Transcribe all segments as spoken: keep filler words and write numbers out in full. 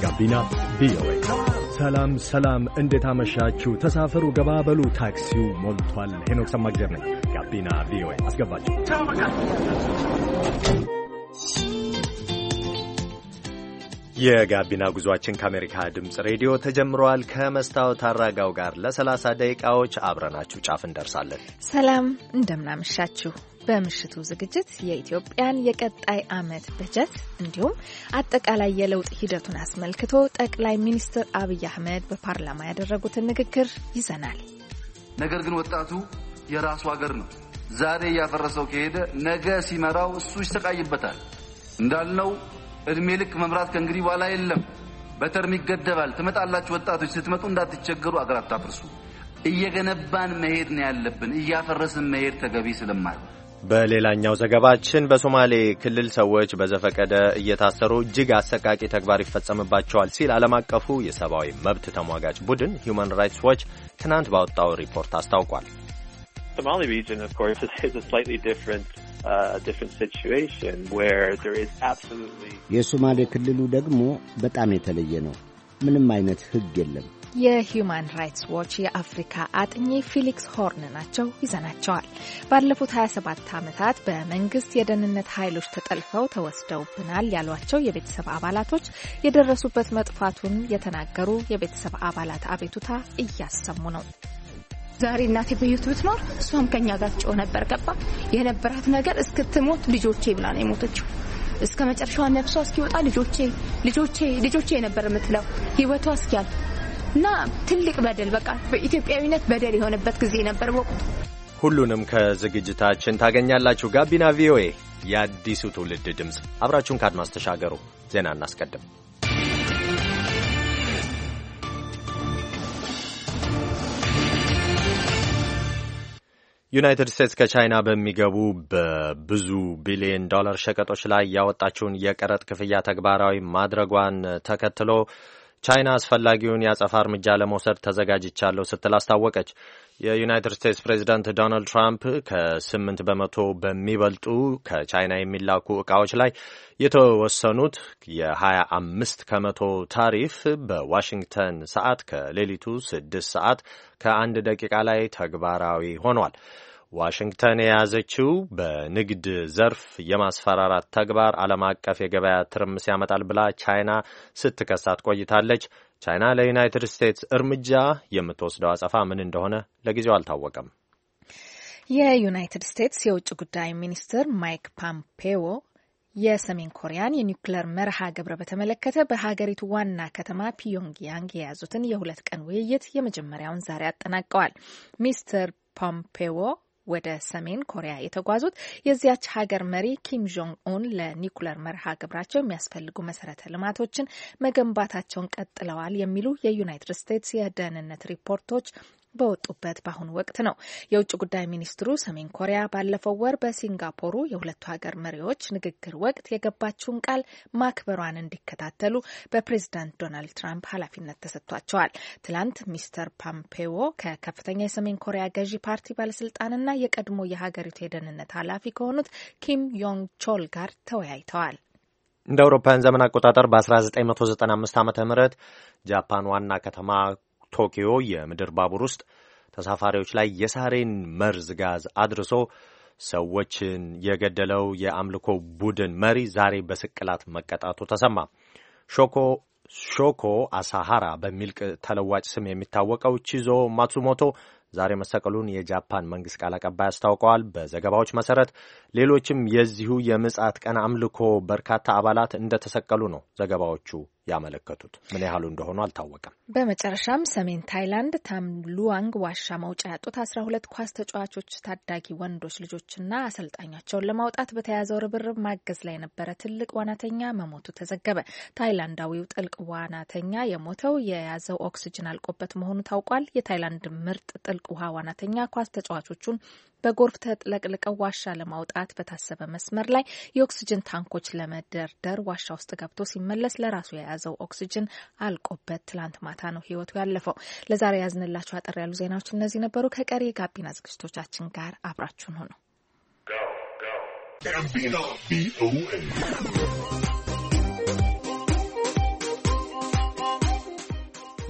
ጋቢና ቪኦኤ። ሰላም ሰላም፣ እንዴት አመሻችሁ? ተሳፈሩ፣ ገባበሉ፣ ታክሲው ሞልቷል። ሄኖክ ሰማግዜር ነኝ። ጋቢና ቪኦኤ አስገባችሁ። የጋቢና ጉዟችን ከአሜሪካ ድምፅ ሬዲዮ ተጀምሯል። ከመስታወት አራጋው ጋር ለሰላሳ ደቂቃዎች አብረናችሁ ጫፍ እንደርሳለን። ሰላም እንደምናመሻችሁ። በምሽቱ ዝግጅት የኢትዮጵያን የቀጣይ ዓመት በጀት እንዲሁም አጠቃላይ የለውጥ ሂደቱን አስመልክቶ ጠቅላይ ሚኒስትር አብይ አህመድ በፓርላማ ያደረጉትን ንግግር ይዘናል። ነገር ግን ወጣቱ የራሱ ሀገር ነው። ዛሬ ያፈረሰው ከሄደ ነገ ሲመራው እሱ ይሰቃይበታል። እንዳልነው እድሜ ልክ መምራት ከእንግዲህ በኋላ የለም። በተርም ይገደባል። ትመጣላችሁ ወጣቶች፣ ስትመጡ እንዳትቸገሩ፣ አገር አታፍርሱ። እየገነባን መሄድ ነው ያለብን። እያፈረስን መሄድ ተገቢ ስለማይሆን። በሌላኛው ዘገባችን በሶማሌ ክልል ሰዎች በዘፈቀደ እየታሰሩ እጅግ አሰቃቂ ተግባር ይፈጸምባቸዋል ሲል ዓለም አቀፉ የሰብአዊ መብት ተሟጋች ቡድን ሂውማን ራይትስ ዎች ትናንት ባወጣው ሪፖርት አስታውቋል። Somali region, of course, is a slightly different, uh, different situation where there is absolutely. የሶማሌ ክልሉ ደግሞ በጣም የተለየ ነው። ምንም አይነት ሕግ የለም። የሂውማን ራይትስ ዎች የአፍሪካ አጥኚ ፊሊክስ ሆርን ናቸው። ይዘናቸዋል። ባለፉት ሀያ ሰባት ዓመታት በመንግስት የደህንነት ኃይሎች ተጠልፈው ተወስደውብናል ያሏቸው የቤተሰብ አባላቶች የደረሱበት መጥፋቱን የተናገሩ የቤተሰብ አባላት አቤቱታ እያሰሙ ነው። ዛሬ እናቴ በህይወት ብትኖር እሷም ከኛ ጋር ጮህ ነበር። ገባ የነበራት ነገር እስክትሞት ልጆቼ ብላ ነው የሞተችው። እስከ መጨረሻው ነፍሷ እስኪወጣ ልጆቼ ልጆቼ ልጆቼ ነበር የምትለው ህይወቷ እስኪያልፍ እና ትልቅ በደል በቃ በኢትዮጵያዊነት በደል የሆነበት ጊዜ ነበር ወቅቱ። ሁሉንም ከዝግጅታችን ታገኛላችሁ። ጋቢና ቪኦኤ የአዲሱ ትውልድ ድምፅ። አብራችሁን ከአድማስ ተሻገሩ። ዜና እናስቀድም። ዩናይትድ ስቴትስ ከቻይና በሚገቡ በብዙ ቢሊዮን ዶላር ሸቀጦች ላይ ያወጣችውን የቀረጥ ክፍያ ተግባራዊ ማድረጓን ተከትሎ ቻይና አስፈላጊውን የአጸፋ እርምጃ ለመውሰድ ተዘጋጅቻለሁ ስትል አስታወቀች። የዩናይትድ ስቴትስ ፕሬዚዳንት ዶናልድ ትራምፕ ከስምንት በመቶ በሚበልጡ ከቻይና የሚላኩ ዕቃዎች ላይ የተወሰኑት የሀያ አምስት ከመቶ ታሪፍ በዋሽንግተን ሰዓት ከሌሊቱ ስድስት ሰዓት ከአንድ ደቂቃ ላይ ተግባራዊ ሆኗል። ዋሽንግተን የያዘችው በንግድ ዘርፍ የማስፈራራት ተግባር ዓለም አቀፍ የገበያ ትርምስ ያመጣል ብላ ቻይና ስትከሳት ቆይታለች። ቻይና ለዩናይትድ ስቴትስ እርምጃ የምትወስደው አጸፋ ምን እንደሆነ ለጊዜው አልታወቀም። የዩናይትድ ስቴትስ የውጭ ጉዳይ ሚኒስትር ማይክ ፖምፔዮ የሰሜን ኮሪያን የኒውክሌር መርሃ ግብር በተመለከተ በሀገሪቱ ዋና ከተማ ፒዮንግያንግ የያዙትን የሁለት ቀን ውይይት የመጀመሪያውን ዛሬ አጠናቀዋል። ሚስተር ፖምፔዮ ወደ ሰሜን ኮሪያ የተጓዙት የዚያች ሀገር መሪ ኪም ጆንግ ኡን ለኒውክሌር መርሃ ግብራቸው የሚያስፈልጉ መሰረተ ልማቶችን መገንባታቸውን ቀጥለዋል የሚሉ የዩናይትድ ስቴትስ የደህንነት ሪፖርቶች በወጡበት በአሁኑ ወቅት ነው። የውጭ ጉዳይ ሚኒስትሩ ሰሜን ኮሪያ ባለፈው ወር በሲንጋፖሩ የሁለቱ ሀገር መሪዎች ንግግር ወቅት የገባችውን ቃል ማክበሯን እንዲከታተሉ በፕሬዝዳንት ዶናልድ ትራምፕ ኃላፊነት ተሰጥቷቸዋል። ትላንት ሚስተር ፖምፔዮ ከከፍተኛ የሰሜን ኮሪያ ገዢ ፓርቲ ባለስልጣንና የቀድሞ የሀገሪቱ የደህንነት ኃላፊ ከሆኑት ኪም ዮንግ ቾል ጋር ተወያይተዋል። እንደ አውሮፓውያን ዘመን አቆጣጠር በ1995 ዓመተ ምህረት ጃፓን ዋና ከተማ ቶኪዮ የምድር ባቡር ውስጥ ተሳፋሪዎች ላይ የሳሬን መርዝ ጋዝ አድርሶ ሰዎችን የገደለው የአምልኮ ቡድን መሪ ዛሬ በስቅላት መቀጣቱ ተሰማ። ሾኮ ሾኮ አሳሃራ በሚል ተለዋጭ ስም የሚታወቀው ቺዞ ማትሱሞቶ ዛሬ መሰቀሉን የጃፓን መንግስት ቃል አቀባይ አስታውቀዋል። በዘገባዎች መሰረት ሌሎችም የዚሁ የምጽአት ቀን አምልኮ በርካታ አባላት እንደተሰቀሉ ነው ዘገባዎቹ ያመለከቱት። ምን ያህሉ እንደሆኑ አልታወቀም። በመጨረሻም ሰሜን ታይላንድ ታምሉዋንግ ዋሻ መውጫ ያጡት አስራ ሁለት ኳስ ተጫዋቾች ታዳጊ ወንዶች ልጆችና አሰልጣኛቸውን ለማውጣት በተያዘው ርብርብ ማገዝ ላይ የነበረ ትልቅ ዋናተኛ መሞቱ ተዘገበ። ታይላንዳዊው ጥልቅ ዋናተኛ የሞተው የያዘው ኦክሲጅን አልቆበት መሆኑ ታውቋል። የታይላንድ ምርጥ ጥልቅ ውሃ ዋናተኛ ኳስ ተጫዋቾቹን በጎርፍ ተጥለቅልቀው ዋሻ ለማውጣት በታሰበ መስመር ላይ የኦክሲጅን ታንኮች ለመደርደር ዋሻ ውስጥ ገብቶ ሲመለስ ለራሱ የያዘው ኦክሲጅን አልቆበት ትላንት ማታ ነው ህይወቱ ያለፈው። ለዛሬ ያዝንላችሁ አጠር ያሉ ዜናዎች እነዚህ ነበሩ። ከቀሪ የጋቢና ዝግጅቶቻችን ጋር አብራችሁን ሆኑ።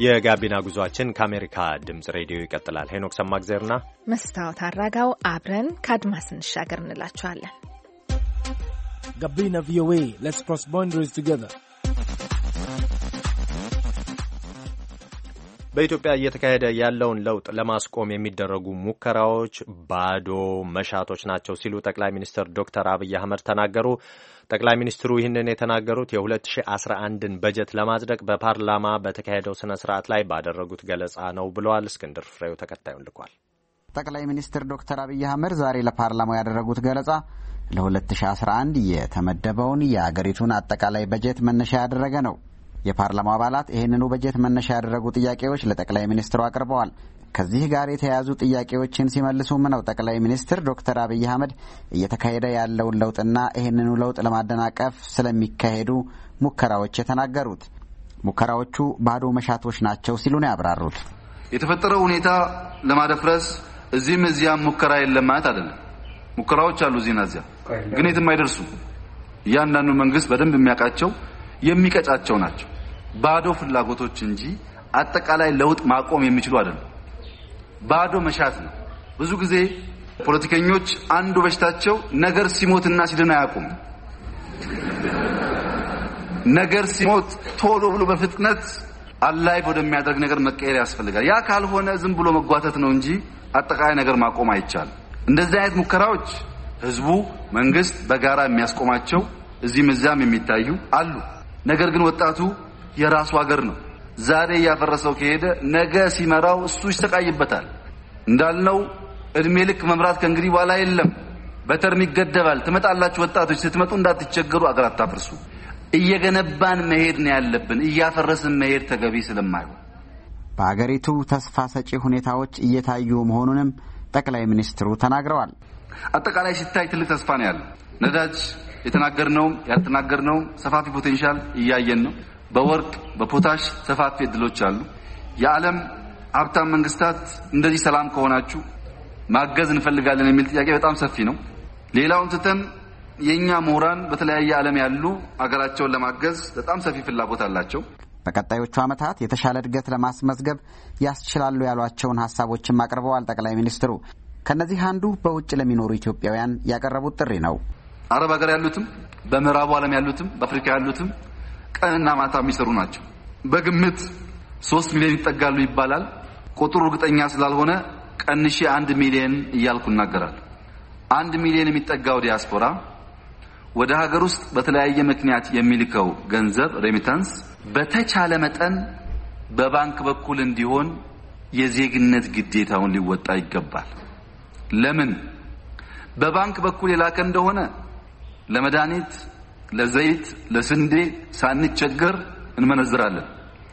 የጋቢና ጉዟችን ከአሜሪካ ድምጽ ሬዲዮ ይቀጥላል። ሄኖክ ሰማግዘርና መስታወት አራጋው አብረን ከአድማስ እንሻገር እንላችኋለን። ጋቢና ቪኦኤ Let's cross boundaries together. በኢትዮጵያ እየተካሄደ ያለውን ለውጥ ለማስቆም የሚደረጉ ሙከራዎች ባዶ መሻቶች ናቸው ሲሉ ጠቅላይ ሚኒስትር ዶክተር አብይ አህመድ ተናገሩ። ጠቅላይ ሚኒስትሩ ይህንን የተናገሩት የ2011ን በጀት ለማጽደቅ በፓርላማ በተካሄደው ስነ ስርዓት ላይ ባደረጉት ገለጻ ነው ብለዋል። እስክንድር ፍሬው ተከታዩን ልኳል። ጠቅላይ ሚኒስትር ዶክተር አብይ አህመድ ዛሬ ለፓርላማው ያደረጉት ገለጻ ለ2011 የተመደበውን የአገሪቱን አጠቃላይ በጀት መነሻ ያደረገ ነው። የፓርላማው አባላት ይህንኑ በጀት መነሻ ያደረጉ ጥያቄዎች ለጠቅላይ ሚኒስትሩ አቅርበዋል። ከዚህ ጋር የተያያዙ ጥያቄዎችን ሲመልሱም ነው ጠቅላይ ሚኒስትር ዶክተር አብይ አህመድ እየተካሄደ ያለውን ለውጥና ይህንኑ ለውጥ ለማደናቀፍ ስለሚካሄዱ ሙከራዎች የተናገሩት። ሙከራዎቹ ባዶ መሻቶች ናቸው ሲሉ ነው ያብራሩት። የተፈጠረው ሁኔታ ለማደፍረስ እዚህም እዚያም ሙከራ የለም ማለት አይደለም። ሙከራዎች አሉ እዚህና እዚያ፣ ግን የትም አይደርሱ። እያንዳንዱ መንግስት በደንብ የሚያውቃቸው የሚቀጫቸው ናቸው። ባዶ ፍላጎቶች እንጂ አጠቃላይ ለውጥ ማቆም የሚችሉ አይደሉም። ባዶ መሻት ነው። ብዙ ጊዜ ፖለቲከኞች አንዱ በሽታቸው ነገር ሲሞትና ሲድን አያውቁም። ነገር ሲሞት ቶሎ ብሎ በፍጥነት አላይ ወደሚያደርግ ነገር መቀየር ያስፈልጋል። ያ ካልሆነ ዝም ብሎ መጓተት ነው እንጂ አጠቃላይ ነገር ማቆም አይቻልም። እንደዚህ አይነት ሙከራዎች ህዝቡ፣ መንግስት በጋራ የሚያስቆማቸው እዚህም እዚያም የሚታዩ አሉ። ነገር ግን ወጣቱ የራሱ ሀገር ነው። ዛሬ ያፈረሰው ከሄደ ነገ ሲመራው እሱ ይሰቃይበታል። እንዳልነው እድሜ ልክ መምራት ከእንግዲህ በኋላ የለም። በተርም ይገደባል። ትመጣላችሁ ወጣቶች፣ ስትመጡ እንዳትቸገሩ፣ አገር አታፍርሱ። እየገነባን መሄድ ነው ያለብን። እያፈረስን መሄድ ተገቢ ስለማይሆን በአገሪቱ ተስፋ ሰጪ ሁኔታዎች እየታዩ መሆኑንም ጠቅላይ ሚኒስትሩ ተናግረዋል። አጠቃላይ ሲታይ ትልቅ ተስፋ ነው ያለው። ነዳጅ የተናገርነው ያልተናገርነው ሰፋፊ ፖቴንሻል እያየን ነው። በወርቅ በፖታሽ ሰፋፊ እድሎች አሉ። የዓለም ሀብታም መንግስታት እንደዚህ ሰላም ከሆናችሁ ማገዝ እንፈልጋለን የሚል ጥያቄ በጣም ሰፊ ነው። ሌላውን ትተን የኛ ምሁራን በተለያየ ዓለም ያሉ አገራቸውን ለማገዝ በጣም ሰፊ ፍላጎት አላቸው። በቀጣዮቹ ዓመታት የተሻለ እድገት ለማስመዝገብ ያስችላሉ ያሏቸውን ሐሳቦችም አቅርበዋል ጠቅላይ ሚኒስትሩ። ከነዚህ አንዱ በውጭ ለሚኖሩ ኢትዮጵያውያን ያቀረቡት ጥሪ ነው። አረብ ሀገር ያሉትም በምዕራቡ ዓለም ያሉትም በአፍሪካ ያሉትም ቀንና ማታ የሚሰሩ ናቸው። በግምት ሶስት ሚሊዮን ይጠጋሉ ይባላል። ቁጥሩ እርግጠኛ ስላልሆነ ቀንሼ አንድ ሚሊዮን እያልኩ እናገራለሁ። አንድ ሚሊዮን የሚጠጋው ዲያስፖራ ወደ ሀገር ውስጥ በተለያየ ምክንያት የሚልከው ገንዘብ ሬሚታንስ በተቻለ መጠን በባንክ በኩል እንዲሆን የዜግነት ግዴታውን ሊወጣ ይገባል። ለምን? በባንክ በኩል የላከ እንደሆነ ለመድኃኒት፣ ለዘይት፣ ለስንዴ ሳንቸገር እንመነዝራለን።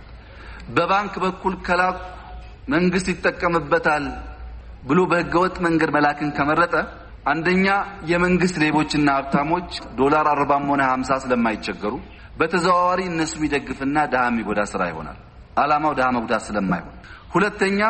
በባንክ በኩል ከላኩ መንግስት ይጠቀምበታል ብሎ በህገወጥ መንገድ መላክን ከመረጠ አንደኛ የመንግስት ሌቦችና ሀብታሞች ዶላር አርባም ሆነ ሃምሳ ስለማይቸገሩ በተዘዋዋሪ እነሱ ይደግፍና ደሃ የሚጎዳ ስራ ይሆናል። አላማው ደሃ መጉዳት ስለማይሆን፣ ሁለተኛ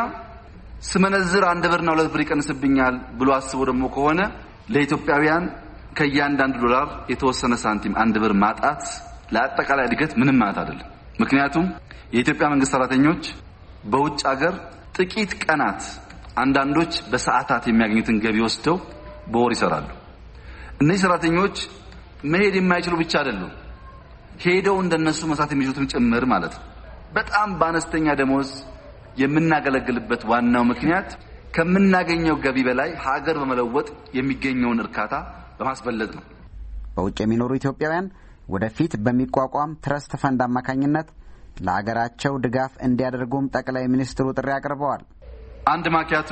ስመነዝር አንድ ብርና ሁለት ብር ይቀንስብኛል ብሎ አስቦ ደግሞ ከሆነ ለኢትዮጵያውያን ከእያንዳንዱ ዶላር የተወሰነ ሳንቲም አንድ ብር ማጣት ለአጠቃላይ እድገት ምንም ማለት አይደለም። ምክንያቱም የኢትዮጵያ መንግስት ሰራተኞች በውጭ ሀገር ጥቂት ቀናት አንዳንዶች በሰዓታት የሚያገኙትን ገቢ ወስደው በወር ይሰራሉ። እነዚህ ሰራተኞች መሄድ የማይችሉ ብቻ አይደሉም፣ ሄደው እንደነሱ መስራት የሚችሉትም ጭምር ማለት ነው። በጣም በአነስተኛ ደሞዝ የምናገለግልበት ዋናው ምክንያት ከምናገኘው ገቢ በላይ ሀገር በመለወጥ የሚገኘውን እርካታ በማስበለጥ ነው። በውጭ የሚኖሩ ኢትዮጵያውያን ወደፊት በሚቋቋም ትረስት ፈንድ አማካኝነት ለሀገራቸው ድጋፍ እንዲያደርጉም ጠቅላይ ሚኒስትሩ ጥሪ አቅርበዋል። አንድ ማኪያቶ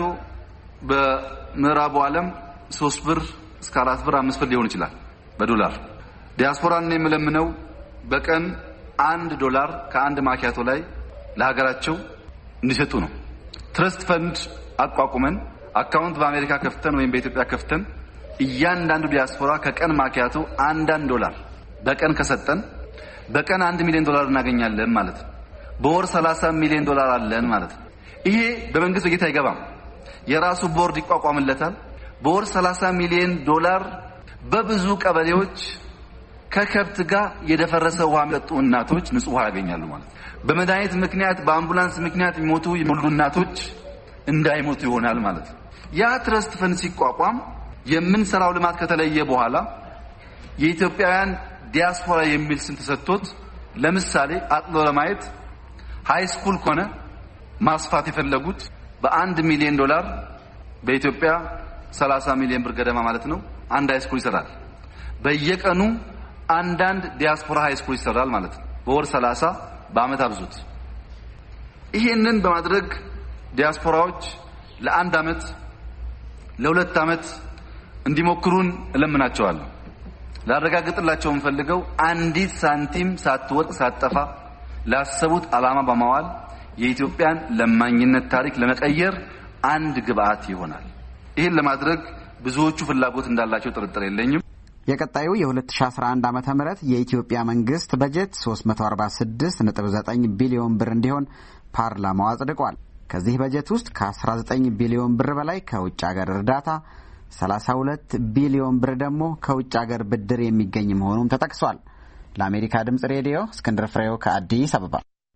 በምዕራቡ ዓለም ሶስት ብር እስከ አራት ብር አምስት ብር ሊሆን ይችላል በዶላር። ዲያስፖራን የምለምነው በቀን አንድ ዶላር ከአንድ ማኪያቶ ላይ ለሀገራቸው እንዲሰጡ ነው። ትረስት ፈንድ አቋቁመን አካውንት በአሜሪካ ከፍተን ወይም በኢትዮጵያ ከፍተን እያንዳንዱ ዲያስፖራ ከቀን ማኪያቶ አንዳንድ ዶላር በቀን ከሰጠን በቀን አንድ ሚሊዮን ዶላር እናገኛለን ማለት ነው። በወር ሰላሳ ሚሊዮን ዶላር አለን ማለት ነው። ይሄ በመንግስት በጌታ አይገባም። የራሱ ቦርድ ይቋቋምለታል። በወር ሰላሳ ሚሊዮን ዶላር በብዙ ቀበሌዎች ከከብት ጋር የደፈረሰ ውሃ የሚጠጡ እናቶች ንጹህ ውሃ ያገኛሉ ማለት ነው። በመድኃኒት ምክንያት በአምቡላንስ ምክንያት የሚሞቱ የሚወልዱ እናቶች እንዳይሞቱ ይሆናል ማለት ነው። ያ ትረስት ፈንድ ሲቋቋም የምንሰራው ልማት ከተለየ በኋላ የኢትዮጵያውያን ዲያስፖራ የሚል ስም ተሰጥቶት ለምሳሌ አጥሎ ለማየት ሃይ ስኩል ኮነ ማስፋት የፈለጉት በአንድ ሚሊዮን ዶላር በኢትዮጵያ ሰላሳ ሚሊዮን ብር ገደማ ማለት ነው አንድ ሃይ ስኩል ይሰራል። በየቀኑ አንዳንድ ዲያስፖራ ሃይ ስኩል ይሰራል ማለት ነው። በወር ሰላሳ በአመት አብዙት። ይሄንን በማድረግ ዲያስፖራዎች ለአንድ አመት ለሁለት አመት እንዲሞክሩን እለምናቸዋለሁ። ላረጋግጥላቸው የምፈልገው አንዲት ሳንቲም ሳትወርቅ ሳትጠፋ ላሰቡት ዓላማ በማዋል የኢትዮጵያን ለማኝነት ታሪክ ለመቀየር አንድ ግብአት ይሆናል። ይህን ለማድረግ ብዙዎቹ ፍላጎት እንዳላቸው ጥርጥር የለኝም። የቀጣዩ የ2011 ዓመተ ምህረት የኢትዮጵያ መንግስት በጀት ሶስት መቶ አርባ ስድስት ነጥብ ዘጠኝ ቢሊዮን ብር እንዲሆን ፓርላማው አጽድቋል። ከዚህ በጀት ውስጥ ከ19 ቢሊዮን ብር በላይ ከውጭ ሀገር እርዳታ፣ ሰላሳ ሁለት ቢሊዮን ብር ደግሞ ከውጭ ሀገር ብድር የሚገኝ መሆኑም ተጠቅሷል። ለአሜሪካ ድምጽ ሬዲዮ እስክንድር ፍሬው ከአዲስ አበባ።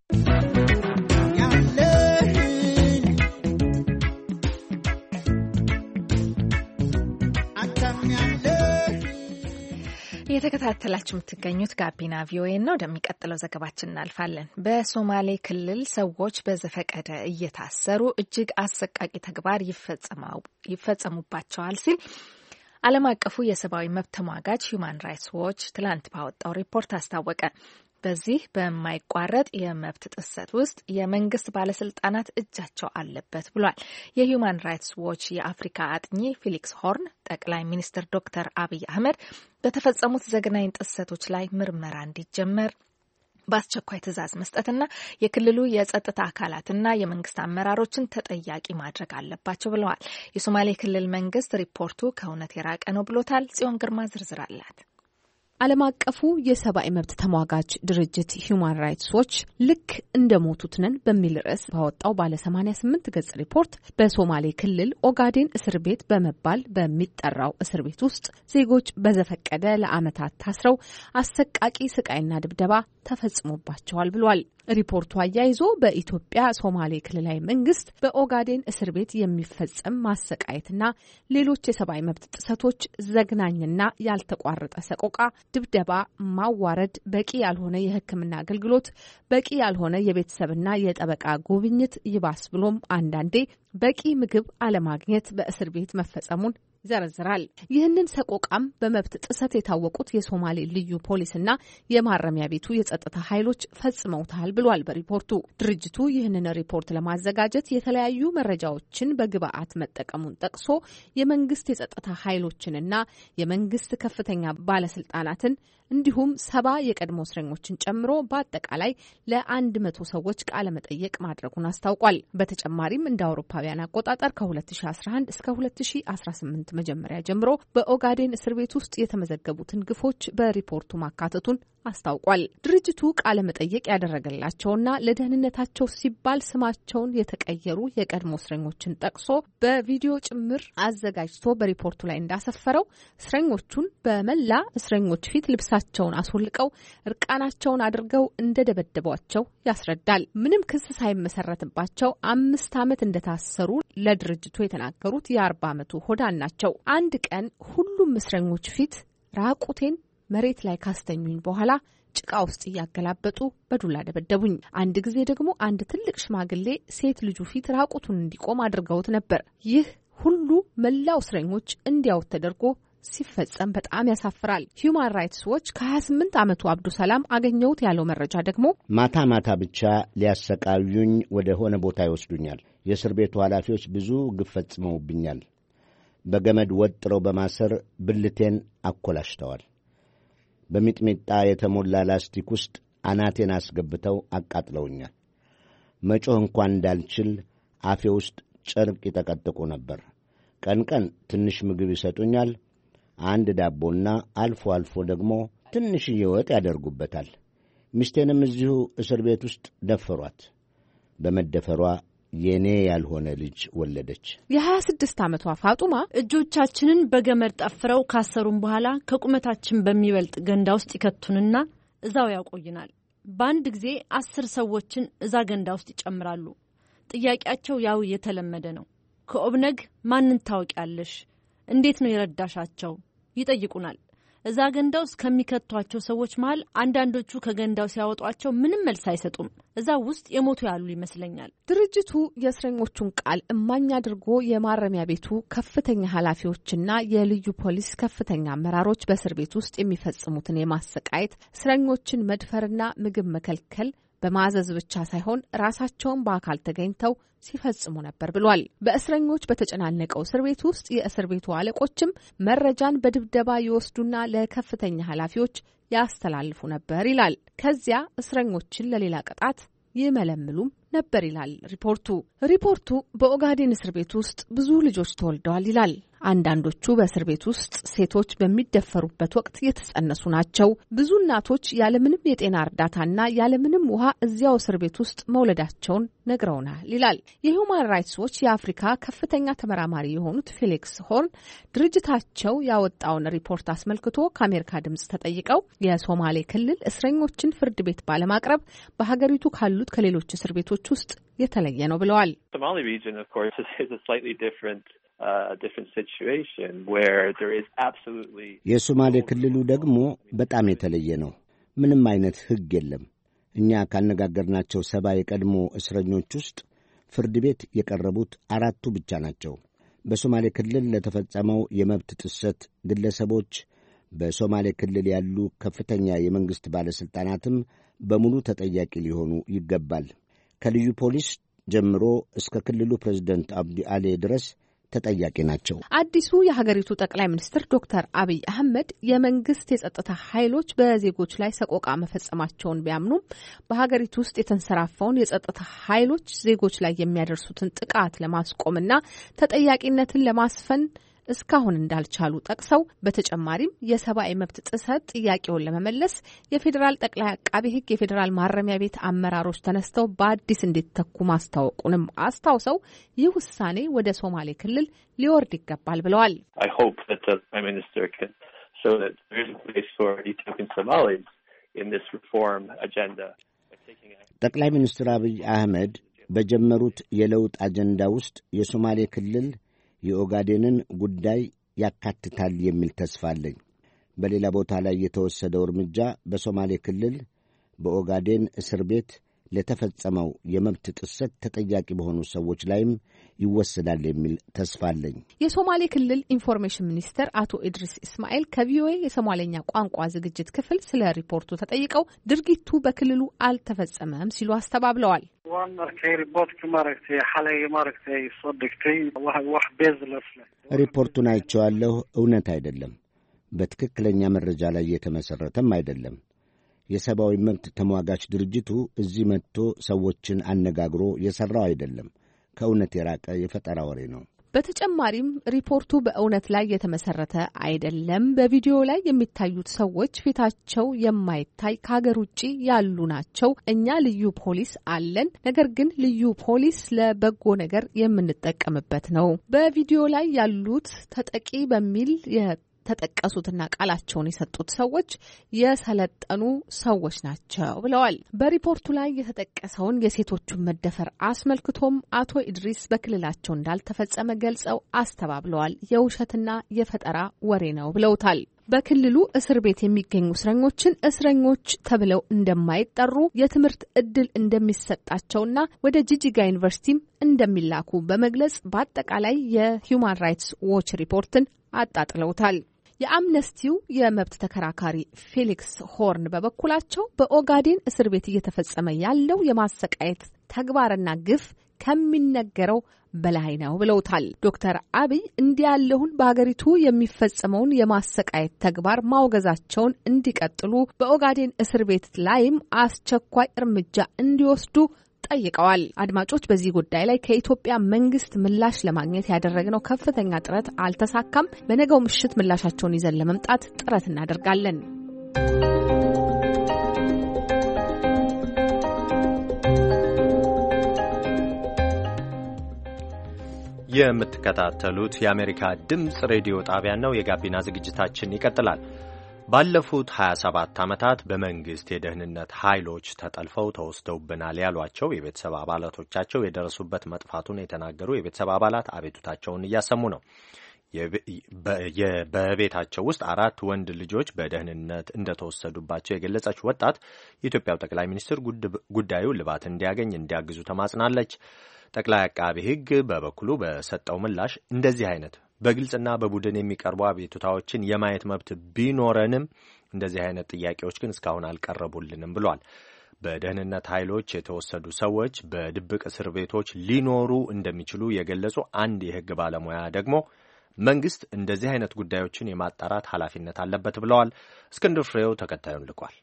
የተከታተላችሁ የምትገኙት ጋቢና ቪኦኤ ነው። ወደሚቀጥለው ዘገባችን እናልፋለን። በሶማሌ ክልል ሰዎች በዘፈቀደ እየታሰሩ እጅግ አሰቃቂ ተግባር ይፈጸሙባቸዋል ሲል ዓለም አቀፉ የሰብአዊ መብት ተሟጋች ሁማን ራይትስ ዎች ትላንት ባወጣው ሪፖርት አስታወቀ። በዚህ በማይቋረጥ የመብት ጥሰት ውስጥ የመንግስት ባለስልጣናት እጃቸው አለበት ብሏል። የሁማን ራይትስ ዎች የአፍሪካ አጥኚ ፊሊክስ ሆርን ጠቅላይ ሚኒስትር ዶክተር አብይ አህመድ በተፈጸሙት ዘግናኝ ጥሰቶች ላይ ምርመራ እንዲጀመር በአስቸኳይ ትዕዛዝ መስጠትና የክልሉ የጸጥታ አካላትና የመንግስት አመራሮችን ተጠያቂ ማድረግ አለባቸው ብለዋል። የሶማሌ ክልል መንግስት ሪፖርቱ ከእውነት የራቀ ነው ብሎታል። ጽዮን ግርማ ዝርዝር አላት። ዓለም አቀፉ የሰብአዊ መብት ተሟጋች ድርጅት ሁማን ራይትስ ዎች ልክ እንደ ሞቱት ነን በሚል ርዕስ ባወጣው ባለ ሰማንያ ስምንት ገጽ ሪፖርት በሶማሌ ክልል ኦጋዴን እስር ቤት በመባል በሚጠራው እስር ቤት ውስጥ ዜጎች በዘፈቀደ ለዓመታት ታስረው አሰቃቂ ስቃይና ድብደባ ተፈጽሞባቸዋል ብሏል። ሪፖርቱ አያይዞ በኢትዮጵያ ሶማሌ ክልላዊ መንግስት በኦጋዴን እስር ቤት የሚፈጸም ማሰቃየትና ሌሎች የሰብአዊ መብት ጥሰቶች ዘግናኝና ያልተቋረጠ ሰቆቃ፣ ድብደባ፣ ማዋረድ፣ በቂ ያልሆነ የሕክምና አገልግሎት፣ በቂ ያልሆነ የቤተሰብና የጠበቃ ጉብኝት፣ ይባስ ብሎም አንዳንዴ በቂ ምግብ አለማግኘት በእስር ቤት መፈጸሙን ይዘረዝራል። ይህንን ሰቆቃም በመብት ጥሰት የታወቁት የሶማሌ ልዩ ፖሊስና የማረሚያ ቤቱ የጸጥታ ኃይሎች ፈጽመውታል ብሏል በሪፖርቱ። ድርጅቱ ይህንን ሪፖርት ለማዘጋጀት የተለያዩ መረጃዎችን በግብአት መጠቀሙን ጠቅሶ የመንግስት የጸጥታ ኃይሎችንና የመንግስት ከፍተኛ ባለስልጣናትን እንዲሁም ሰባ የቀድሞ እስረኞችን ጨምሮ በአጠቃላይ ለአንድ መቶ ሰዎች ቃለ መጠየቅ ማድረጉን አስታውቋል። በተጨማሪም እንደ አውሮፓውያን አቆጣጠር ከ2011 እስከ ሁለት ሺ አስራ ስምንት መጀመሪያ ጀምሮ በኦጋዴን እስር ቤት ውስጥ የተመዘገቡትን ግፎች በሪፖርቱ ማካተቱን አስታውቋል። ድርጅቱ ቃለ መጠየቅ ያደረገላቸውና ለደህንነታቸው ሲባል ስማቸውን የተቀየሩ የቀድሞ እስረኞችን ጠቅሶ በቪዲዮ ጭምር አዘጋጅቶ በሪፖርቱ ላይ እንዳሰፈረው እስረኞቹን በመላ እስረኞች ፊት ልብሳቸውን አስወልቀው እርቃናቸውን አድርገው እንደደበደቧቸው ያስረዳል። ምንም ክስ ሳይመሰረትባቸው አምስት ዓመት እንደታሰሩ ለድርጅቱ የተናገሩት የአርባ ዓመቱ ሆዳን ናቸው። አንድ ቀን ሁሉም እስረኞች ፊት ራቁቴን መሬት ላይ ካስተኙኝ በኋላ ጭቃ ውስጥ እያገላበጡ በዱላ ደበደቡኝ። አንድ ጊዜ ደግሞ አንድ ትልቅ ሽማግሌ ሴት ልጁ ፊት ራቁቱን እንዲቆም አድርገውት ነበር። ይህ ሁሉ መላው እስረኞች እንዲያውት ተደርጎ ሲፈጸም በጣም ያሳፍራል። ሁማን ራይትስ ዎች ከሀያ ስምንት ዓመቱ አብዱ ሰላም አገኘሁት ያለው መረጃ ደግሞ ማታ ማታ ብቻ ሊያሰቃዩኝ ወደ ሆነ ቦታ ይወስዱኛል። የእስር ቤቱ ኃላፊዎች ብዙ ግፍ ፈጽመውብኛል። በገመድ ወጥረው በማሰር ብልቴን አኮላሽተዋል። በሚጥሚጣ የተሞላ ላስቲክ ውስጥ አናቴን አስገብተው አቃጥለውኛል። መጮህ እንኳን እንዳልችል አፌ ውስጥ ጨርቅ ይጠቀጥቁ ነበር። ቀን ቀን ትንሽ ምግብ ይሰጡኛል። አንድ ዳቦና አልፎ አልፎ ደግሞ ትንሽዬ ወጥ ያደርጉበታል። ሚስቴንም እዚሁ እስር ቤት ውስጥ ደፈሯት። በመደፈሯ የኔ ያልሆነ ልጅ ወለደች። የ26 ዓመቷ ፋጡማ እጆቻችንን በገመድ ጠፍረው ካሰሩን በኋላ ከቁመታችን በሚበልጥ ገንዳ ውስጥ ይከቱንና እዛው ያቆይናል። በአንድ ጊዜ አስር ሰዎችን እዛ ገንዳ ውስጥ ይጨምራሉ። ጥያቄያቸው ያው የተለመደ ነው። ከኦብነግ ማንን ታውቂያለሽ? እንዴት ነው የረዳሻቸው? ይጠይቁናል። እዛ ገንዳው ውስጥ ከሚከቷቸው ሰዎች መሃል አንዳንዶቹ ከገንዳው ሲያወጧቸው ምንም መልስ አይሰጡም። እዛ ውስጥ የሞቱ ያሉ ይመስለኛል። ድርጅቱ የእስረኞቹን ቃል እማኝ አድርጎ የማረሚያ ቤቱ ከፍተኛ ኃላፊዎችና የልዩ ፖሊስ ከፍተኛ አመራሮች በእስር ቤት ውስጥ የሚፈጽሙትን የማሰቃየት፣ እስረኞችን መድፈርና ምግብ መከልከል በማዘዝ ብቻ ሳይሆን ራሳቸውን በአካል ተገኝተው ሲፈጽሙ ነበር ብሏል። በእስረኞች በተጨናነቀው እስር ቤት ውስጥ የእስር ቤቱ አለቆችም መረጃን በድብደባ ይወስዱና ለከፍተኛ ኃላፊዎች ያስተላልፉ ነበር ይላል። ከዚያ እስረኞችን ለሌላ ቅጣት ይመለምሉም ነበር ይላል ሪፖርቱ። ሪፖርቱ በኦጋዴን እስር ቤት ውስጥ ብዙ ልጆች ተወልደዋል ይላል። አንዳንዶቹ በእስር ቤት ውስጥ ሴቶች በሚደፈሩበት ወቅት የተጸነሱ ናቸው። ብዙ እናቶች ያለምንም የጤና እርዳታና ያለምንም ውሃ እዚያው እስር ቤት ውስጥ መውለዳቸውን ነግረውናል ይላል። የሂውማን ራይትስ ዎች የአፍሪካ ከፍተኛ ተመራማሪ የሆኑት ፌሊክስ ሆርን ድርጅታቸው ያወጣውን ሪፖርት አስመልክቶ ከአሜሪካ ድምጽ ተጠይቀው የሶማሌ ክልል እስረኞችን ፍርድ ቤት ባለማቅረብ በሀገሪቱ ካሉት ከሌሎች እስር ቤቶች ውስጥ የተለየ ነው ብለዋል። Somali region of course is a slightly different Uh, different situation where there is absolutely የሶማሌ ክልሉ ደግሞ በጣም የተለየ ነው። ምንም አይነት ሕግ የለም። እኛ ካነጋገርናቸው ሰባ የቀድሞ እስረኞች ውስጥ ፍርድ ቤት የቀረቡት አራቱ ብቻ ናቸው። በሶማሌ ክልል ለተፈጸመው የመብት ጥሰት ግለሰቦች፣ በሶማሌ ክልል ያሉ ከፍተኛ የመንግሥት ባለሥልጣናትም በሙሉ ተጠያቂ ሊሆኑ ይገባል። ከልዩ ፖሊስ ጀምሮ እስከ ክልሉ ፕሬዝደንት አብዲ አሌ ድረስ ተጠያቂ ናቸው። አዲሱ የሀገሪቱ ጠቅላይ ሚኒስትር ዶክተር አብይ አህመድ የመንግስት የጸጥታ ኃይሎች በዜጎች ላይ ሰቆቃ መፈጸማቸውን ቢያምኑም በሀገሪቱ ውስጥ የተንሰራፋውን የጸጥታ ኃይሎች ዜጎች ላይ የሚያደርሱትን ጥቃት ለማስቆምና ተጠያቂነትን ለማስፈን እስካሁን እንዳልቻሉ ጠቅሰው በተጨማሪም የሰብአዊ መብት ጥሰት ጥያቄውን ለመመለስ የፌዴራል ጠቅላይ አቃቤ ሕግ የፌዴራል ማረሚያ ቤት አመራሮች ተነስተው በአዲስ እንዲተኩ ማስታወቁንም አስታውሰው ይህ ውሳኔ ወደ ሶማሌ ክልል ሊወርድ ይገባል ብለዋል። I hope that the Prime Minister can show that there is a place for Ethiopian Somalis in this reform agenda. ጠቅላይ ሚኒስትር አብይ አህመድ በጀመሩት የለውጥ አጀንዳ ውስጥ የሶማሌ ክልል የኦጋዴንን ጉዳይ ያካትታል የሚል ተስፋ አለኝ። በሌላ ቦታ ላይ የተወሰደው እርምጃ በሶማሌ ክልል በኦጋዴን እስር ቤት ለተፈጸመው የመብት ጥሰት ተጠያቂ በሆኑ ሰዎች ላይም ይወሰዳል የሚል ተስፋ አለኝ። የሶማሌ ክልል ኢንፎርሜሽን ሚኒስተር አቶ ኢድሪስ ኢስማኤል ከቪኦኤ የሶማሌኛ ቋንቋ ዝግጅት ክፍል ስለ ሪፖርቱ ተጠይቀው ድርጊቱ በክልሉ አልተፈጸመም ሲሉ አስተባብለዋል። ሪፖርቱን አይቼዋለሁ። እውነት አይደለም። በትክክለኛ መረጃ ላይ የተመሠረተም አይደለም። የሰብአዊ መብት ተሟጋች ድርጅቱ እዚህ መጥቶ ሰዎችን አነጋግሮ የሠራው አይደለም። ከእውነት የራቀ የፈጠራ ወሬ ነው። በተጨማሪም ሪፖርቱ በእውነት ላይ የተመሰረተ አይደለም። በቪዲዮ ላይ የሚታዩት ሰዎች ፊታቸው የማይታይ ከሀገር ውጭ ያሉ ናቸው። እኛ ልዩ ፖሊስ አለን፣ ነገር ግን ልዩ ፖሊስ ለበጎ ነገር የምንጠቀምበት ነው። በቪዲዮ ላይ ያሉት ተጠቂ በሚል ተጠቀሱትና ቃላቸውን የሰጡት ሰዎች የሰለጠኑ ሰዎች ናቸው ብለዋል። በሪፖርቱ ላይ የተጠቀሰውን የሴቶቹን መደፈር አስመልክቶም አቶ ኢድሪስ በክልላቸው እንዳልተፈጸመ ገልጸው አስተባብለዋል። የውሸትና የፈጠራ ወሬ ነው ብለውታል። በክልሉ እስር ቤት የሚገኙ እስረኞችን እስረኞች ተብለው እንደማይጠሩ፣ የትምህርት እድል እንደሚሰጣቸውና ወደ ጂጂጋ ዩኒቨርሲቲም እንደሚላኩ በመግለጽ በአጠቃላይ የሂውማን ራይትስ ዎች ሪፖርትን አጣጥለውታል። የአምነስቲው የመብት ተከራካሪ ፌሊክስ ሆርን በበኩላቸው በኦጋዴን እስር ቤት እየተፈጸመ ያለው የማሰቃየት ተግባርና ግፍ ከሚነገረው በላይ ነው ብለውታል። ዶክተር አብይ እንዲህ ያለውን በሀገሪቱ የሚፈጸመውን የማሰቃየት ተግባር ማውገዛቸውን እንዲቀጥሉ፣ በኦጋዴን እስር ቤት ላይም አስቸኳይ እርምጃ እንዲወስዱ ጠይቀዋል። አድማጮች፣ በዚህ ጉዳይ ላይ ከኢትዮጵያ መንግስት ምላሽ ለማግኘት ያደረግነው ከፍተኛ ጥረት አልተሳካም። በነገው ምሽት ምላሻቸውን ይዘን ለመምጣት ጥረት እናደርጋለን። የምትከታተሉት የአሜሪካ ድምፅ ሬዲዮ ጣቢያ ነው። የጋቢና ዝግጅታችን ይቀጥላል። ባለፉት ሀያ ሰባት ዓመታት በመንግስት የደህንነት ኃይሎች ተጠልፈው ተወስደውብናል ያሏቸው የቤተሰብ አባላቶቻቸው የደረሱበት መጥፋቱን የተናገሩ የቤተሰብ አባላት አቤቱታቸውን እያሰሙ ነው። በቤታቸው ውስጥ አራት ወንድ ልጆች በደህንነት እንደተወሰዱባቸው የገለጸች ወጣት የኢትዮጵያው ጠቅላይ ሚኒስትር ጉዳዩ ልባት እንዲያገኝ እንዲያግዙ ተማጽናለች። ጠቅላይ አቃቤ ሕግ በበኩሉ በሰጠው ምላሽ እንደዚህ አይነት በግልጽና በቡድን የሚቀርቡ አቤቱታዎችን የማየት መብት ቢኖረንም እንደዚህ አይነት ጥያቄዎች ግን እስካሁን አልቀረቡልንም ብሏል። በደህንነት ኃይሎች የተወሰዱ ሰዎች በድብቅ እስር ቤቶች ሊኖሩ እንደሚችሉ የገለጹ አንድ የሕግ ባለሙያ ደግሞ መንግስት እንደዚህ አይነት ጉዳዮችን የማጣራት ኃላፊነት አለበት ብለዋል። እስክንድር ፍሬው ተከታዩን ልኳል።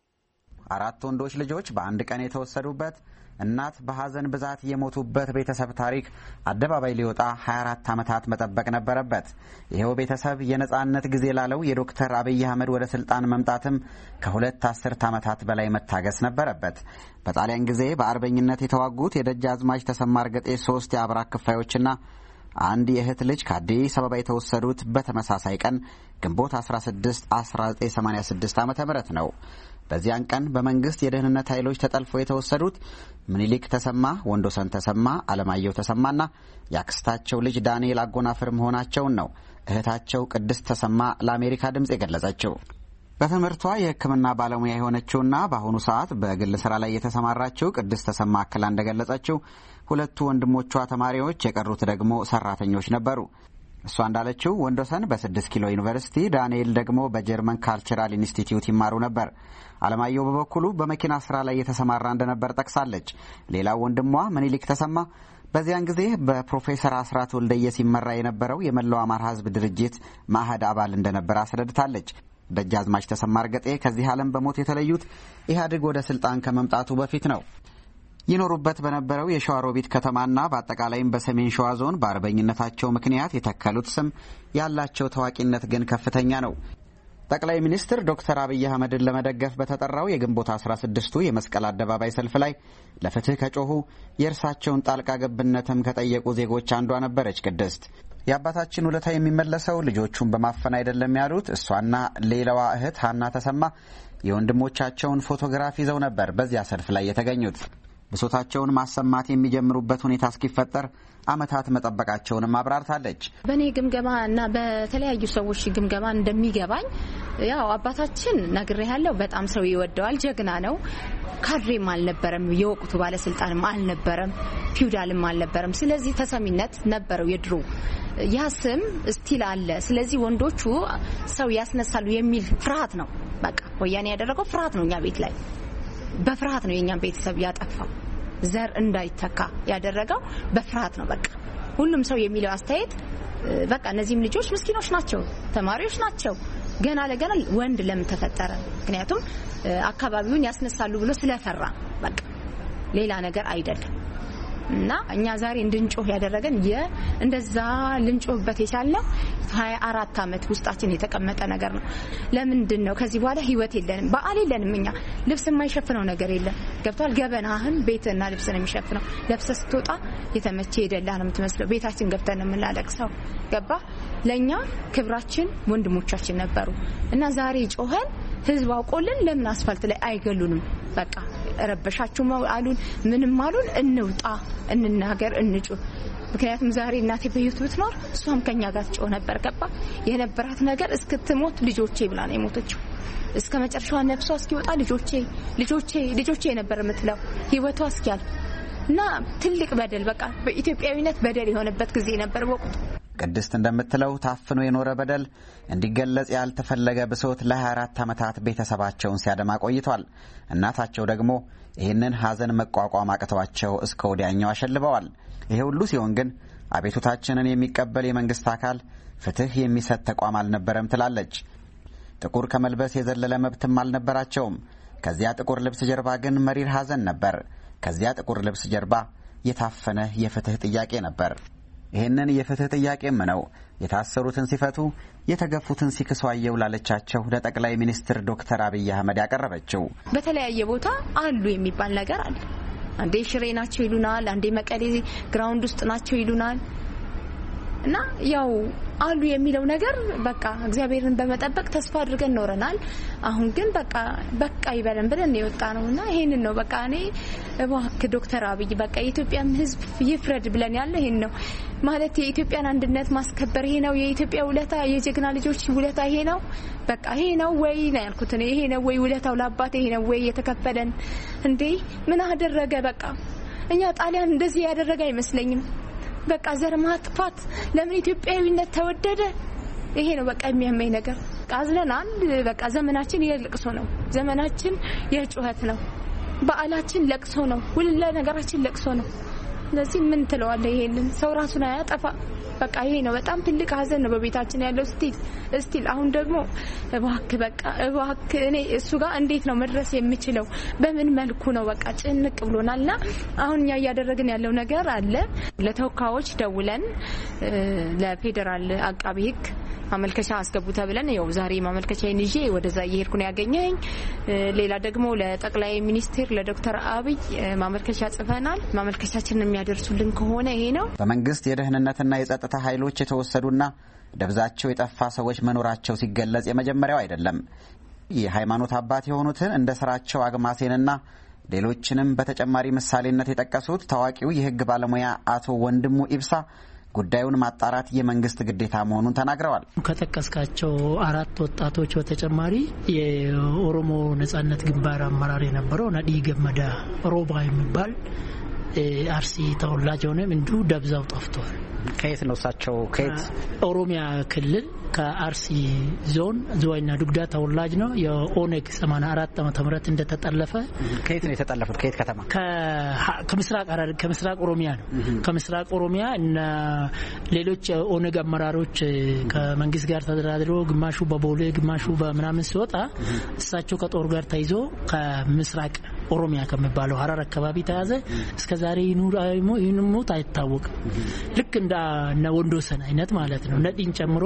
አራት ወንዶች ልጆች በአንድ ቀን የተወሰዱበት እናት በሐዘን ብዛት የሞቱበት ቤተሰብ ታሪክ አደባባይ ሊወጣ ሀያ አራት ዓመታት መጠበቅ ነበረበት። ይኸው ቤተሰብ የነጻነት ጊዜ ላለው የዶክተር አብይ አህመድ ወደ ስልጣን መምጣትም ከሁለት አስርት ዓመታት በላይ መታገስ ነበረበት። በጣሊያን ጊዜ በአርበኝነት የተዋጉት የደጃዝማች ተሰማ እርገጤ ሶስት የአብራክ ክፋዮችና አንድ የእህት ልጅ ከአዲስ አበባ የተወሰዱት በተመሳሳይ ቀን ግንቦት አስራ ስድስት አስራ ዘጠኝ ሰማኒያ ስድስት ዓመተ ምህረት ነው። በዚያን ቀን በመንግስት የደህንነት ኃይሎች ተጠልፎ የተወሰዱት ምኒልክ ተሰማ፣ ወንዶሰን ተሰማ፣ አለማየሁ ተሰማና የአክስታቸው ልጅ ዳንኤል አጎናፍር መሆናቸውን ነው እህታቸው ቅድስት ተሰማ ለአሜሪካ ድምፅ የገለጸችው። በትምህርቷ የሕክምና ባለሙያ የሆነችውና በአሁኑ ሰዓት በግል ስራ ላይ የተሰማራችው ቅድስት ተሰማ አክላ እንደገለጸችው ሁለቱ ወንድሞቿ ተማሪዎች፣ የቀሩት ደግሞ ሰራተኞች ነበሩ። እሷ እንዳለችው ወንዶሰን በስድስት ኪሎ ዩኒቨርሲቲ፣ ዳንኤል ደግሞ በጀርመን ካልቸራል ኢንስቲትዩት ይማሩ ነበር። አለማየሁ በበኩሉ በመኪና ስራ ላይ የተሰማራ እንደነበር ጠቅሳለች። ሌላው ወንድሟ ምኒልክ ተሰማ በዚያን ጊዜ በፕሮፌሰር አስራት ወልደየስ ሲመራ የነበረው የመላው አማራ ሕዝብ ድርጅት ማህድ አባል እንደነበር አስረድታለች። ደጃዝማች ተሰማ እርገጤ ከዚህ ዓለም በሞት የተለዩት ኢህአዴግ ወደ ስልጣን ከመምጣቱ በፊት ነው። ይኖሩበት በነበረው የሸዋሮቢት ከተማና በአጠቃላይም በሰሜን ሸዋ ዞን በአርበኝነታቸው ምክንያት የተከሉት ስም ያላቸው ታዋቂነት ግን ከፍተኛ ነው። ጠቅላይ ሚኒስትር ዶክተር አብይ አህመድን ለመደገፍ በተጠራው የግንቦት አስራ ስድስቱ የመስቀል አደባባይ ሰልፍ ላይ ለፍትህ ከጮሁ የእርሳቸውን ጣልቃ ገብነትም ከጠየቁ ዜጎች አንዷ ነበረች ቅድስት። የአባታችን ውለታ የሚመለሰው ልጆቹን በማፈን አይደለም ያሉት እሷና ሌላዋ እህት ሀና ተሰማ የወንድሞቻቸውን ፎቶግራፍ ይዘው ነበር በዚያ ሰልፍ ላይ የተገኙት። ብሶታቸውን ማሰማት የሚጀምሩበት ሁኔታ እስኪፈጠር ዓመታት መጠበቃቸውንም አብራርታለች። በእኔ ግምገማ እና በተለያዩ ሰዎች ግምገማ እንደሚገባኝ ያው አባታችን ነግሬያለሁ፣ በጣም ሰው ይወደዋል፣ ጀግና ነው። ካድሬም አልነበረም፣ የወቅቱ ባለስልጣንም አልነበረም፣ ፊውዳልም አልነበረም። ስለዚህ ተሰሚነት ነበረው የድሮ ያ ስም ስቲል አለ። ስለዚህ ወንዶቹ ሰው ያስነሳሉ የሚል ፍርሃት ነው። በቃ ወያኔ ያደረገው ፍርሃት ነው። እኛ ቤት ላይ በፍርሃት ነው የኛን ቤተሰብ ያጠፋው። ዘር እንዳይተካ ያደረገው በፍርሃት ነው። በቃ ሁሉም ሰው የሚለው አስተያየት በቃ እነዚህም ልጆች ምስኪኖች ናቸው፣ ተማሪዎች ናቸው፣ ገና ለገና ወንድ ለምን ተፈጠረ? ምክንያቱም አካባቢውን ያስነሳሉ ብሎ ስለፈራ በቃ ሌላ ነገር አይደለም። እና እኛ ዛሬ እንድንጮህ ያደረገን እንደዛ ልንጮህበት የቻለው ሀያ አራት ዓመት ውስጣችን የተቀመጠ ነገር ነው። ለምንድን ነው ከዚህ በኋላ ህይወት የለንም፣ በዓል የለንም። እኛ ልብስ የማይሸፍነው ነገር የለም። ገብቷል። ገበናህን ቤትና ልብስ ነው የሚሸፍነው። ለብሰህ ስትወጣ የተመቸ የደላ ነው የምትመስለው። ቤታችን ገብተን ነው የምንላለቅሰው። ገባ። ለኛ ክብራችን ወንድሞቻችን ነበሩ እና ዛሬ ጮኸን ህዝብ አውቆልን ለምን አስፋልት ላይ አይገሉንም? በቃ ረበሻችሁ አሉን፣ ምንም አሉን፣ እንውጣ፣ እንናገር፣ እንጩህ። ምክንያቱም ዛሬ እናቴ በህይወት ብትኖር እሷም ከኛ ጋር ትጮህ ነበር። ገባ። የነበራት ነገር እስክትሞት ልጆቼ ብላ ነው የሞተችው። እስከ መጨረሻዋ ነፍሷ እስኪወጣ ልጆቼ ልጆቼ ልጆቼ ነበር የምትለው ህይወቷ እስኪያልፍ እና ትልቅ በደል በቃ በኢትዮጵያዊነት በደል የሆነበት ጊዜ ነበር ወቅቱ። ቅድስት እንደምትለው ታፍኖ የኖረ በደል እንዲገለጽ ያልተፈለገ ብሶት ለሀያ አራት ዓመታት ቤተሰባቸውን ሲያደማ ቆይቷል። እናታቸው ደግሞ ይህንን ሐዘን መቋቋም አቅተዋቸው እስከ ወዲያኛው አሸልበዋል። ይሄ ሁሉ ሲሆን ግን አቤቱታችንን የሚቀበል የመንግስት አካል ፍትህ የሚሰጥ ተቋም አልነበረም ትላለች። ጥቁር ከመልበስ የዘለለ መብትም አልነበራቸውም። ከዚያ ጥቁር ልብስ ጀርባ ግን መሪር ሐዘን ነበር። ከዚያ ጥቁር ልብስ ጀርባ የታፈነ የፍትህ ጥያቄ ነበር። ይህንን የፍትህ ጥያቄም ነው የታሰሩትን ሲፈቱ የተገፉትን ሲክሱ አየው ላለቻቸው ለጠቅላይ ሚኒስትር ዶክተር አብይ አህመድ ያቀረበችው። በተለያየ ቦታ አሉ የሚባል ነገር አለ። አንዴ ሽሬ ናቸው ይሉናል፣ አንዴ መቀሌ ግራውንድ ውስጥ ናቸው ይሉናል። እና ያው አሉ የሚለው ነገር በቃ እግዚአብሔርን በመጠበቅ ተስፋ አድርገን ኖረናል። አሁን ግን በቃ በቃ ይበለን ብለን የወጣ ነውና ይሄንን ነው በቃ እኔ እባክህ ዶክተር አብይ በቃ የኢትዮጵያን ህዝብ ይፍረድ ብለን ያለ ይሄን ነው ማለት የኢትዮጵያን አንድነት ማስከበር ይሄ ነው የኢትዮጵያ ውለታ የጀግና ልጆች ውለታ ይሄ ነው በቃ ይሄ ነው ወይ ነው ያልኩት እኔ ይሄ ነው ወይ ውለታው ለአባቴ ይሄ ነው ወይ የተከፈለን እንዴ ምን አደረገ በቃ እኛ ጣሊያን እንደዚህ ያደረገ አይመስለኝም በቃ ዘር ማጥፋት ለምን ኢትዮጵያዊነት ተወደደ ይሄ ነው በቃ የሚያመኝ ነገር ቃዝለናል በቃ ዘመናችን የለቅሶ ነው ዘመናችን የጩኸት ነው በዓላችን ለቅሶ ነው ሁሉ ነገራችን ለቅሶ ነው ስለዚህ ምን ትለዋለህ ይሄንን ሰው ራሱን አያጠፋ በቃ ይሄ ነው በጣም ትልቅ ሀዘን ነው በቤታችን ያለው ስቲል ስቲል አሁን ደግሞ እባክህ በቃ እባክህ እኔ እሱ ጋር እንዴት ነው መድረስ የምችለው በምን መልኩ ነው በቃ ጭንቅ ብሎናልና አሁን ያ ያደረግን ያለው ነገር አለ ለተወካዮች ደውለን ለፌደራል አቃቤ ሕግ ማመልከቻ አስገቡ ተብለን ያው ዛሬ ማመልከቻዬን ይዤ ወደዛ እየሄድኩ ነው ያገኘኝ ሌላ ደግሞ ለጠቅላይ ሚኒስትር ለዶክተር አብይ ማመልከቻ ጽፈናል ማመልከቻችንን የሚያደርሱልን ከሆነ ይሄ ነው በመንግስት የደህንነትና የጸጥታ ኃይሎች የተወሰዱና ደብዛቸው የጠፋ ሰዎች መኖራቸው ሲገለጽ የመጀመሪያው አይደለም የሃይማኖት አባት የሆኑትን እንደ ስራቸው አግማሴንና ሌሎችንም በተጨማሪ ምሳሌነት የጠቀሱት ታዋቂው የህግ ባለሙያ አቶ ወንድሙ ኢብሳ ጉዳዩን ማጣራት የመንግስት ግዴታ መሆኑን ተናግረዋል ከተከስካቸው አራት ወጣቶች በተጨማሪ የኦሮሞ ነጻነት ግንባር አመራር የነበረው ነዲ ገመዳ ሮባ የሚባል አርሲ ተወላጅ ሆነም እንዲሁ ደብዛው ጠፍቷል ከየት ነው እሳቸው ከየት ኦሮሚያ ክልል ከአርሲ ዞን ዝዋይና ዱግዳ ተወላጅ ነው የኦኔግ ሰማንያ አራት ዓመተ ምህረት እንደተጠለፈ ከየት ነው የተጠለፉት ከየት ከተማ ከምስራቅ አራር ከምስራቅ ኦሮሚያ ነው ከምስራቅ ኦሮሚያ እና ሌሎች ኦኔግ አመራሮች ከመንግስት ጋር ተደራድሮ ግማሹ በቦሌ ግማሹ በመናምን ሲወጣ እሳቸው ከጦር ጋር ተይዞ ከምስራቅ ኦሮሚያ ከመባለው ሐራር አካባቢ ተያዘ እስከዛሬ ይኑር አይሞ ይኑሙት አይታወቅም ልክ እንደ ወንዶሰን አይነት ማለት ነው ነዲን ጨምሮ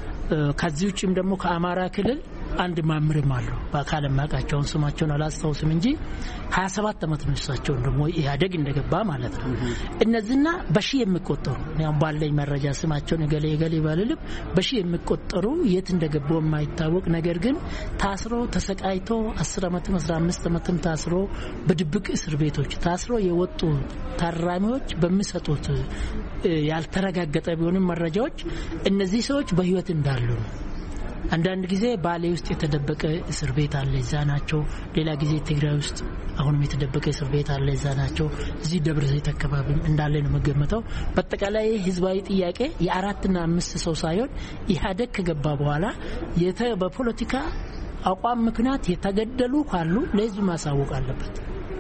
ከዚህ ውጪም ደግሞ ከአማራ ክልል አንድ ማምርም አለው በአካል ማቃቸውን ስማቸውን አላስታውስም እንጂ ሀያ ሰባት አመት ነው እሳቸው ደግሞ ያደግ እንደገባ ማለት ነው እነዚህና በሺ የሚቆጠሩ ነው ባለኝ መረጃ ስማቸውን ገሌ ገሌ ባልልም በሺ የሚቆጠሩ የት እንደገቡ የማይታወቅ ነገር ግን ታስሮ ተሰቃይቶ አስር አመት አስራ አምስት አመትም ታስሮ በድብቅ እስር ቤቶች ታስሮ የወጡ ታራሚዎች በሚሰጡት ያልተረጋገጠ ቢሆንም መረጃዎች እነዚህ ሰዎች በህይወት እንዳሉ አንዳንድ ጊዜ ባሌ ውስጥ የተደበቀ እስር ቤት አለ እዛናቸው ሌላ ጊዜ ትግራይ ውስጥ አሁንም የተደበቀ እስር ቤት አለ እዛናቸው እዚህ ደብረ ዘይት አካባቢ እንዳለ ነው መገመተው በተቃላይ ህዝባዊ ጥያቄ የአራትና አምስት ሰው ሳይሆን ኢህአዴግ ከገባ በኋላ የተ በፖለቲካ አቋም ምክንያት የተገደሉ ካሉ ለህዝብ ማሳወቅ አለበት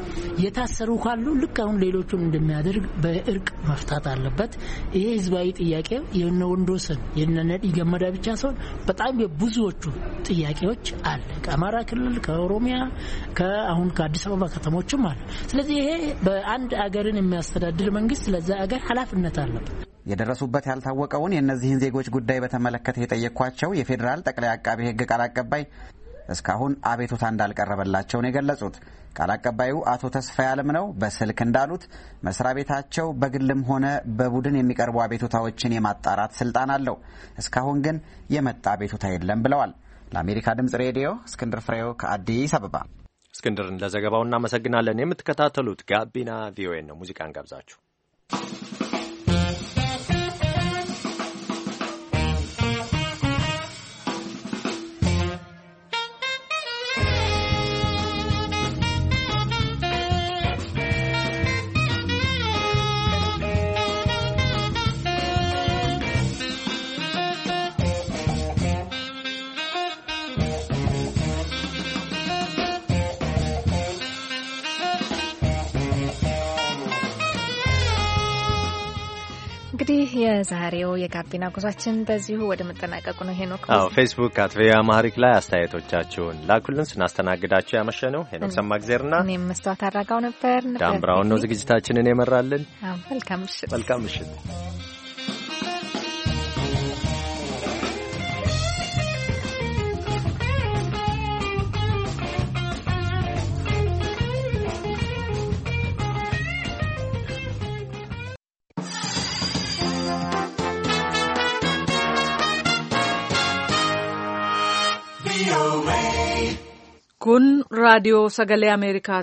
የታሰሩ ካሉ ልክ አሁን ሌሎቹን እንደሚያደርግ በእርቅ መፍታት አለበት ይሄ ህዝባዊ ጥያቄ የነ ወንዶሰን የነ ነዲ ገመዳ ብቻ ሳይሆን በጣም የብዙዎቹ ጥያቄዎች አለ ከአማራ ክልል ከኦሮሚያ ከአሁን ከአዲስ አበባ ከተሞችም አለ ስለዚህ ይሄ በአንድ አገርን የሚያስተዳድር መንግስት ለዛ አገር ኃላፊነት አለበት የደረሱበት ያልታወቀውን የእነዚህን ዜጎች ጉዳይ በተመለከተ የጠየኳቸው የፌደራል ጠቅላይ አቃቤ ህግ ቃል አቀባይ እስካሁን አቤቱታ እንዳልቀረበላቸው ነው የገለጹት ቃል አቀባዩ አቶ ተስፋዬ አለም ነው በስልክ እንዳሉት መስሪያ ቤታቸው በግልም ሆነ በቡድን የሚቀርቡ አቤቱታዎችን የማጣራት ስልጣን አለው እስካሁን ግን የመጣ አቤቱታ የለም ብለዋል ለአሜሪካ ድምጽ ሬዲዮ እስክንድር ፍሬው ከአዲስ አበባ እስክንድርን ለዘገባው እናመሰግናለን የምትከታተሉት ጋቢና ቪኦኤ ነው ሙዚቃን ጋብዛችሁ እንግዲህ የዛሬው የጋቢና ጉዟችን በዚሁ ወደ መጠናቀቁ ነው ሄኖክ አዎ ፌስቡክ አት ቪኦኤ አማሪክ ላይ አስተያየቶቻችሁን ላኩልን ስናስተናግዳችሁ ያመሸነው ሄኖክ ሰማግዜርና እኔም መስታወት አራጋው ነበር ዳምራው ነው ዝግጅታችንን የመራልን አዎ መልካም ምሽት መልካም ምሽት Kun raadiyoo sagalee Ameerikaa